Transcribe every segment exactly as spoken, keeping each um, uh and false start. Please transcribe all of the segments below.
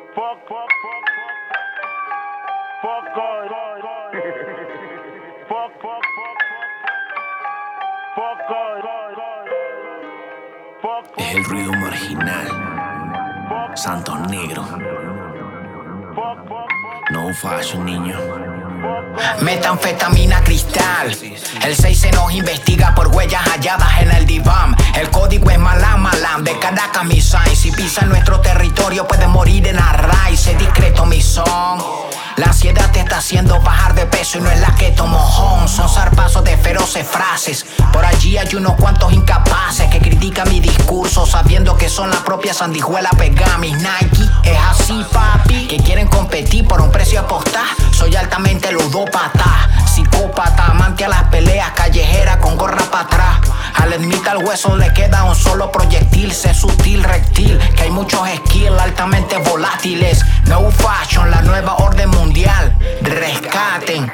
Fuck, fuck, fuck, fuck. Fuck God. Fuck, fuck, fuck, fuck. Fuck God. Fuck, Es el ruido marginal. Santos Negro. fuck, fuck. No fashion, niño. Metanfetamina cristal. El seis se nos investiga por huellas halladas en el diván. El código es malam, malam. De Caracas, mi sign. Si pisan nuestro territorio, puedes morir en array. Sé discreto, mi son. La ansiedad te está haciendo bajar de peso y no es la que tomó mojón. Son zarpazos de feroces frases. Por allí hay unos cuantos incapaces que critican mi discurso sabiendo que son la propia sandijuela pegada a mis Nike. Es así, papi, que quieren competir por un precio a apostar. Soy altamente ludópata, psicópata, amante a las peleas callejeras con gorra para atrás. Al ermita al hueso le queda un solo proyectil. Sé sutil, reptil, que hay muchos skills altamente volátiles. No fashion, la nueva orden mundial. Rescaten.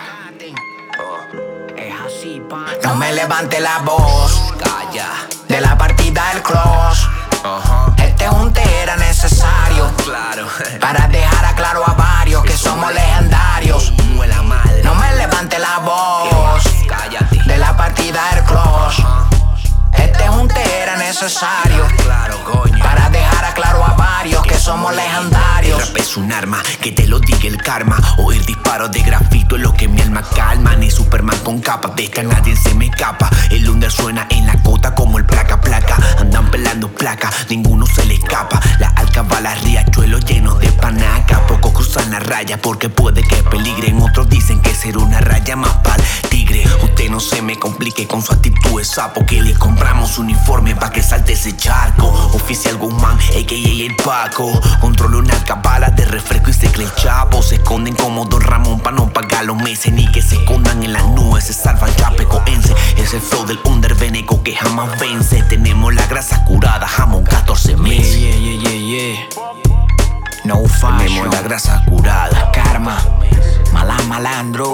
Es así, pa. No me levante la voz. Calla. De la partida del cross. Ajá. Este junte era necesario Claro. para dejar a claro a varios que somos legendarios. Muela madre. No me levante la voz. Cállate. De la partida del cross. Este junte era necesario Claro, coño. para dejar a claro a varios que somos El legendarios. rap es un arma, que te lo diga el karma. Oír disparos de grafito es lo que mi alma calma. Ni Superman con capa, de esta nadie se me escapa. El under suena en la cota como el placa placa. Andan pelando placa, ninguno se le escapa. La alcabalas, riachuelos llenos de panaca. Pocos cruzan la raya porque puede que peligren. Otros dicen que será una raya más pa'l tigre. Usted no se me complique con su actitud de sapo, que le compramos uniforme pa' que salte ese charco. Oficial Guzmán, a k a el Paco. Controla una alcabala de refresco y se cree el chapo. Se esconden como Don Ramón pa' no pagar los meses. Ni que se escondan en las nubes, se salvan chapecoense. Es el flow del under veneco que jamás vence. Tenemos la grasa curada, jamón catorce meses. Yeah, yeah, yeah, yeah. No fashion. Tenemos la grasa curada. Karma. Malam, malandro.